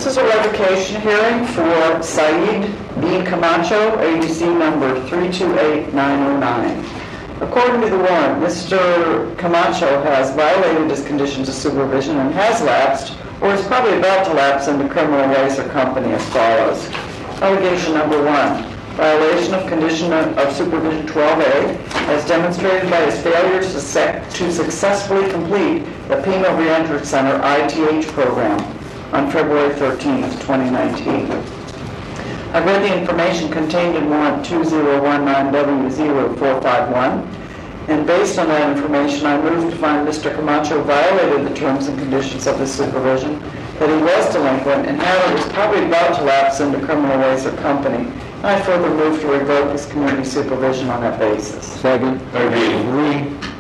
This is a revocation hearing for Saeed B. Camacho, AUC number 328909. According to the warrant, Mr. Camacho has violated his conditions of supervision and has lapsed, or is probably about to lapse, into criminal ways or company as follows. Allegation number 1, violation of condition of supervision 12A, as demonstrated by his failure to successfully complete the Pima Reentry Center ITH program on February 13th, 2019. I've read the information contained in warrant 2019W0451, and based on that information, I move to find Mr. Camacho violated the terms and conditions of his supervision, that he was delinquent, and now is probably about to lapse into criminal ways or company. I further move to revoke his community supervision on that basis. Second. Agree.